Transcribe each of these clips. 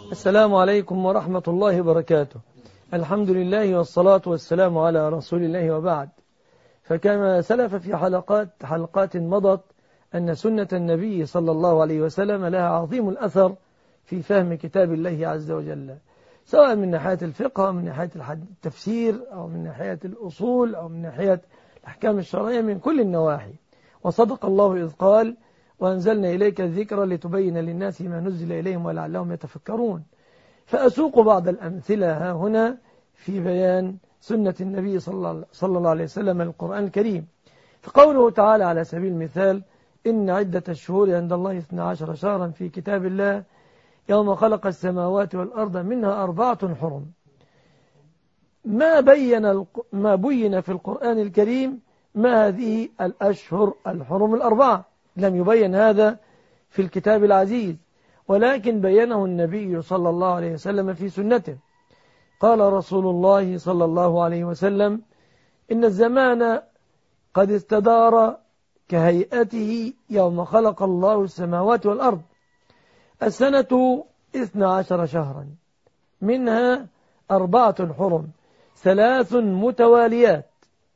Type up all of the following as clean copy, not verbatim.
السلام عليكم ورحمة الله وبركاته. الحمد لله والصلاة والسلام على رسول الله وبعد. فكما سلف في حلقات مضت أن سنة النبي صلى الله عليه وسلم لها عظيم الأثر في فهم كتاب الله عز وجل، سواء من ناحية الفقه أو من ناحية التفسير أو من ناحية الأصول أو من ناحية الأحكام الشرعية، من كل النواحي. وصدق الله إذ قال: وأنزلنا إليك الذكر لتبين للناس ما نزل إليهم ولعلهم يتفكرون. فأسوق بعض الأمثلة هنا في بيان سنة النبي صلى الله عليه وسلم القرآن الكريم. فقوله تعالى على سبيل المثال: إن عدة الشهور عند الله 12 شهرا في كتاب الله يوم خلق السماوات والأرض منها 4 حرم. ما بين في القرآن الكريم ما هذه الأشهر الحرم 4، لم يبين هذا في الكتاب العزيز، ولكن بينه النبي صلى الله عليه وسلم في سنته. قال رسول الله صلى الله عليه وسلم: إن الزمان قد استدار كهيئته يوم خلق الله السماوات والأرض. السنة 12 شهرا منها 4 حرم، 3 متواليات: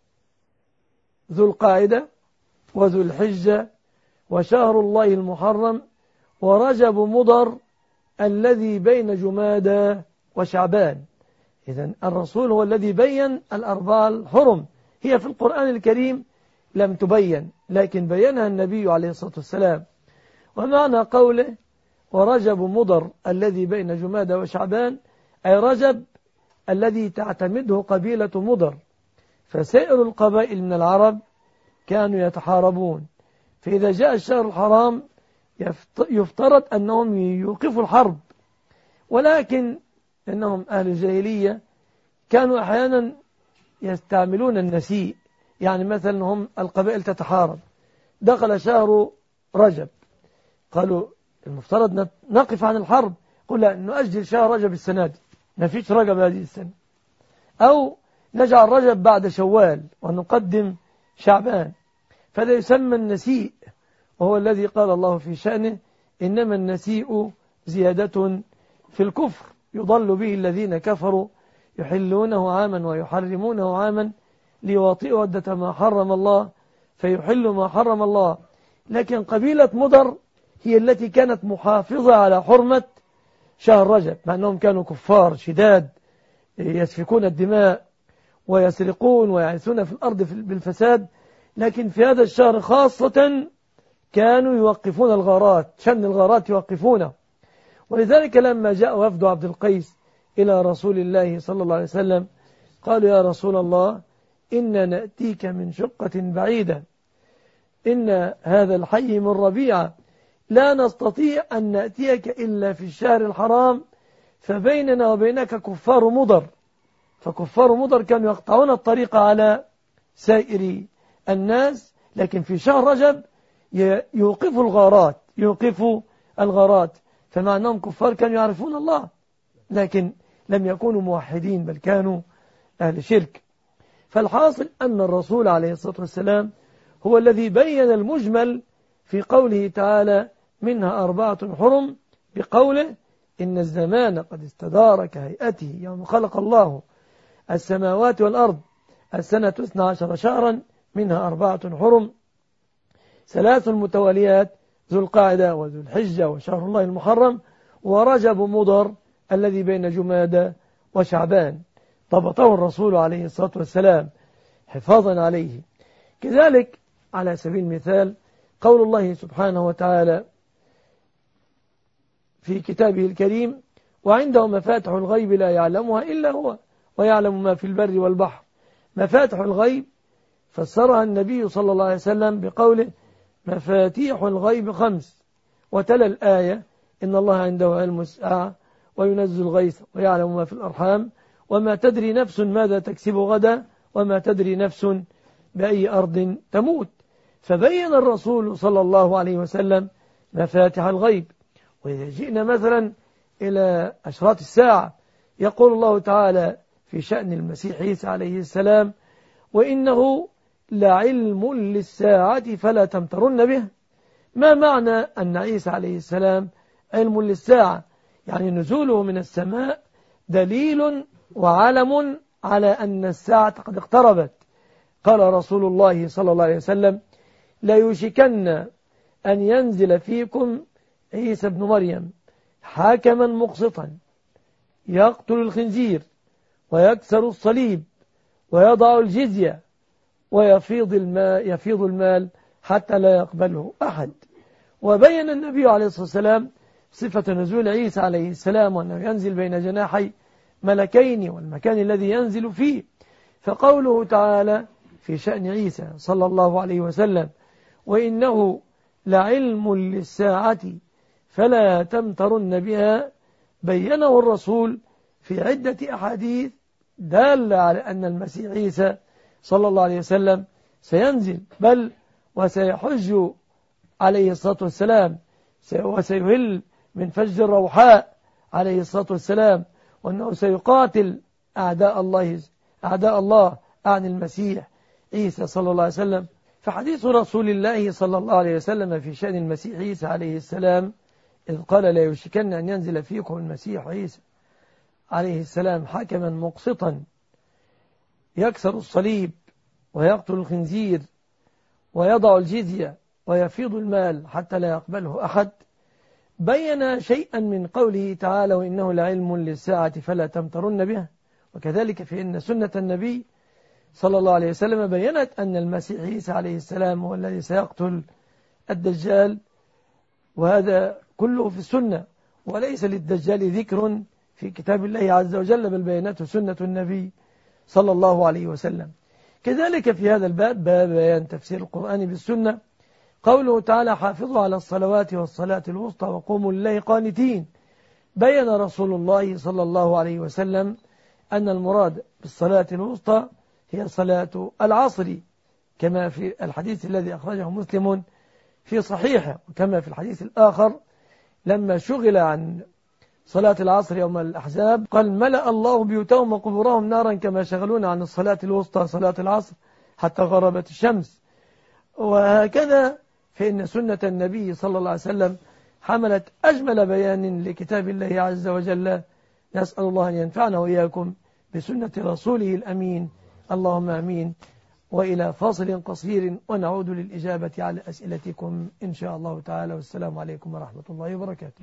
ذو القاعدة وذو الحجة وشهر الله المحرم ورجب مضر الذي بين جمادى وشعبان. إذن الرسول هو الذي بين 4 الحرم، هي في القرآن الكريم لم تبين، لكن بينها النبي عليه الصلاة والسلام. ومعنى قوله ورجب مضر الذي بين جمادى وشعبان، أي رجب الذي تعتمده قبيلة مضر، فسائر القبائل من العرب كانوا يتحاربون، فإذا جاء الشهر الحرام يفترض أنهم يوقفوا الحرب، ولكن أنهم أهل الجاهلية كانوا أحيانا يستعملون النسيء. يعني مثلا هم القبائل تتحارب، دخل شهر رجب، قالوا المفترض نقف عن الحرب، قل لا، نؤجل شهر رجب السنة دي، ما فيش رجب هذه السنة، أو نجعل رجب بعد شوال ونقدم شعبان. فهذا يسمى النسيء، وهو الذي قال الله في شأنه: إنما النسيء زيادة في الكفر يضل به الذين كفروا يحلونه عاما ويحرمونه عاما ليواطئوا عدة ما حرم الله فيحلوا ما حرم الله. لكن قبيلة مضر هي التي كانت محافظة على حرمة شهر رجب، مع أنهم كانوا كفار شداد يسفكون الدماء ويسرقون ويعيثون في الأرض بالفساد، لكن في هذا الشهر خاصة كانوا يوقفون الغارات، شن الغارات يوقفونه. ولذلك لما جاء وفد عبد القيس إلى رسول الله صلى الله عليه وسلم قالوا: يا رسول الله، إنا نأتيك من شقة بعيدة، إن هذا الحي من ربيعة، لا نستطيع أن نأتيك إلا في الشهر الحرام، فبيننا وبينك كفار مضر. فكفار مضر كانوا يقطعون الطريق على سائر الناس، لكن في شهر رجب يوقفوا الغارات، فمع أنهم كفار كانوا يعرفون الله، لكن لم يكونوا موحدين، بل كانوا أهل شرك. فالحاصل أن الرسول عليه الصلاة والسلام هو الذي بين المجمل في قوله تعالى: منها 4 حرم، بقوله: إن الزمان قد استدار كهيئته يوم خلق الله السماوات والأرض. السنة 12 شهرا منها 4 حرم، 3 متواليات: ذو القاعدة وذو الحجة وشهر الله المحرم ورجب مضر الذي بين جمادى وشعبان. ضبطه الرسول عليه الصلاة والسلام حفاظا عليه. كذلك على سبيل المثال قول الله سبحانه وتعالى في كتابه الكريم: وعنده مفاتح الغيب لا يعلمها إلا هو ويعلم ما في البر والبحر. مفاتح الغيب فسرها النبي صلى الله عليه وسلم بقوله: مفاتيح الغيب 5، وتلا الآية: إن الله عنده علم الساعة وينزل الغيث ويعلم ما في الأرحام وما تدري نفس ماذا تكسب غدا وما تدري نفس بأي أرض تموت. فبين الرسول صلى الله عليه وسلم مفاتح الغيب. وإذا جئنا مثلا إلى أشراط الساعة، يقول الله تعالى في شأن المسيح عيسى عليه السلام: وإنه لعلم للساعة فلا تمترن به. ما معنى أن عيسى عليه السلام علم للساعة؟ يعني نزوله من السماء دليل وعلم على أن الساعة قد اقتربت. قال رسول الله صلى الله عليه وسلم: لا يوشكن أن ينزل فيكم عيسى بن مريم حاكما مقسطا يقتل الخنزير ويكسر الصليب ويضع الجزية ويفيض المال حتى لا يقبله أحد. وبين النبي عليه الصلاة والسلام صفة نزول عيسى عليه السلام، وأنه ينزل بين جناحي ملكين والمكان الذي ينزل فيه. فقوله تعالى في شأن عيسى صلى الله عليه وسلم: وإنه لعلم للساعة فلا تمترن بها، بينه الرسول في عدة أحاديث دالة على أن المسيح عيسى صلى الله عليه وسلم سينزل، بل وسيحج عليه الصلاة والسلام، وسيهل من فج الروحاء عليه الصلاة والسلام، وأنه سيقاتل أعداء الله عن المسيح عيسى صلى الله عليه وسلم. فحديث رسول الله صلى الله عليه وسلم في شأن المسيح عيسى عليه السلام إذ قال: لا يوشكن أن ينزل فيكم المسيح عيسى عليه السلام حاكما مقسطا يكسر الصليب ويقتل الخنزير ويضع الجزية ويفيض المال حتى لا يقبله أحد، بين شيئا من قوله تعالى: وإنه لعلم للساعة فلا تمترن بها. وكذلك فإن سنة النبي صلى الله عليه وسلم بينت أن المسيح عيسى عليه السلام هو الذي سيقتل الدجال، وهذا كله في السنة، وليس للدجال ذكر في كتاب الله عز وجل، بل بينته سنة النبي صلى الله عليه وسلم. كذلك في هذا الباب، باب بيان تفسير القرآن بالسنة، قوله تعالى: حافظوا على الصلوات والصلاة الوسطى وقوموا لله قانتين. بين رسول الله صلى الله عليه وسلم أن المراد بالصلاة الوسطى هي صلاة العصر، كما في الحديث الذي أخرجه مسلم في صحيحه، وكما في الحديث الآخر لما شغل عن صلاة العصر يوم الأحزاب قال: ملأ الله بيوتهم وقبورهم نارا كما شغلونا عن الصلاة الوسطى صلاة العصر حتى غربت الشمس. وهكذا فإن سنة النبي صلى الله عليه وسلم حملت أجمل بيان لكتاب الله عز وجل. نسأل الله أن ينفعنا وإياكم بسنة رسوله الأمين، اللهم أمين. وإلى فاصل قصير ونعود للإجابة على أسئلتكم إن شاء الله تعالى، والسلام عليكم ورحمة الله وبركاته.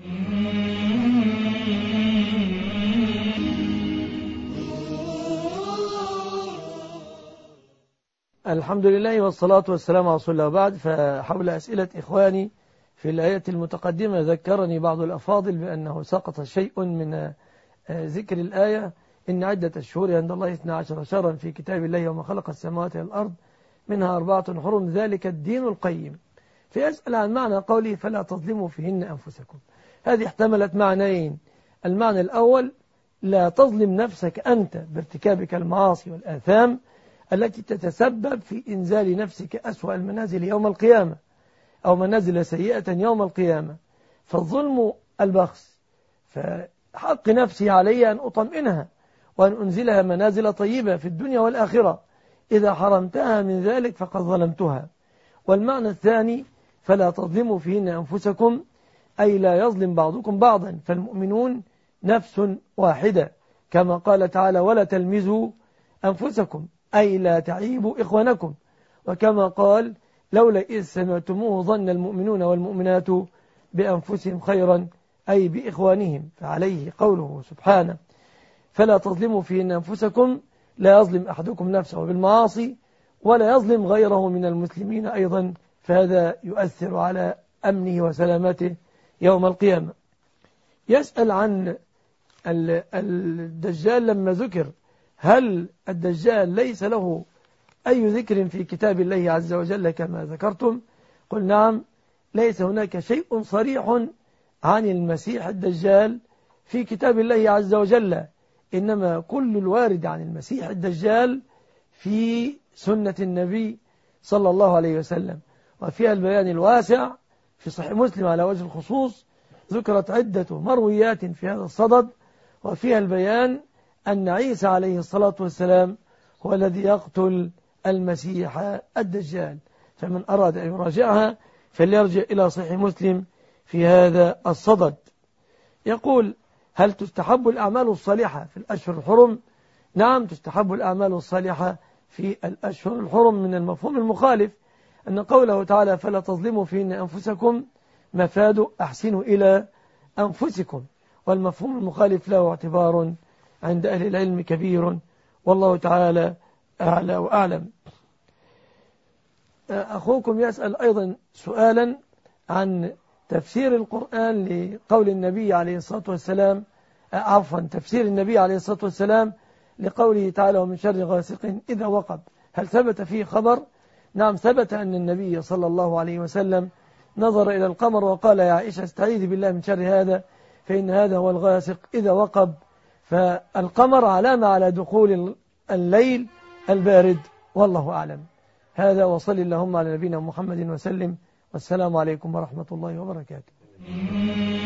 الحمد لله والصلاة والسلام على رسول الله. بعد، فحول أسئلة إخواني في الآية المتقدمة ذكرني بعض الأفاضل بأنه سقط شيء من ذكر الآية: إن عدة الشهور عند الله 12 شهرا في كتاب الله وما خلق السماوات والأرض منها 4 حرم ذلك الدين القيم. فيسأل عن معنى قوله: فلا تظلموا فيهن أنفسكم. هذه احتملت معنيين: المعنى الأول لا تظلم نفسك أنت بارتكابك المعاصي والآثام التي تتسبب في إنزال نفسك أسوأ المنازل يوم القيامة، أو منازل سيئة يوم القيامة، فالظلم البخس. فحق نفسي علي أن أطمئنها وأن أنزلها منازل طيبة في الدنيا والآخرة، إذا حرمتها من ذلك فقد ظلمتها. والمعنى الثاني: فلا تظلموا فيهن أنفسكم، أي لا يظلم بعضكم بعضا، فالمؤمنون نفس واحدة، كما قال تعالى: ولا تلمزوا أنفسكم، أي لا تعيبوا إخوانكم. وكما قال: لولا إذ سمعتموه ظن المؤمنون والمؤمنات بأنفسهم خيرا، أي بإخوانهم. فعليه قوله سبحانه: فلا تظلموا فيهن أنفسكم، لا يظلم أحدكم نفسه بالمعاصي ولا يظلم غيره من المسلمين أيضا، فهذا يؤثر على أمنه وسلامته يوم القيامة. يسأل عن الدجال لما ذكر: هل الدجال ليس له أي ذكر في كتاب الله عز وجل كما ذكرتم؟ قل نعم، ليس هناك شيء صريح عن المسيح الدجال في كتاب الله عز وجل، إنما كل الوارد عن المسيح الدجال في سنة النبي صلى الله عليه وسلم، وفيها البيان الواسع. في صحيح مسلم على وجه الخصوص ذكرت عدة مرويات في هذا الصدد، وفيها البيان أن عيسى عليه الصلاة والسلام هو الذي يقتل المسيح الدجال. فمن أراد أن يراجعها فليرجع إلى صحيح مسلم في هذا الصدد. يقول: هل تستحب الأعمال الصالحة في الأشهر الحرم؟ نعم تستحب الأعمال الصالحة في الأشهر الحرم. من المفهوم المخالف أن قوله تعالى فلا تظلموا فيهن أنفسكم مفاد أحسنوا إلى أنفسكم، والمفهوم المخالف له اعتبار عند أهل العلم كبير، والله تعالى أعلى وأعلم. أخوكم يسأل أيضا سؤالا عن تفسير القرآن لقول النبي عليه الصلاة والسلام، تفسير النبي عليه الصلاة والسلام لقوله تعالى ومن شر غاسق إذا وقب، هل ثبت فيه خبر؟ نعم ثبت أن النبي صلى الله عليه وسلم نظر إلى القمر وقال يا عائشة استعيذي بالله من شر هذا فإن هذا هو الغاسق إذا وقب. فالقمر علامة على دخول الليل البارد، والله أعلم. هذا وصل اللهم على نبينا محمد وسلم، والسلام عليكم ورحمة الله وبركاته.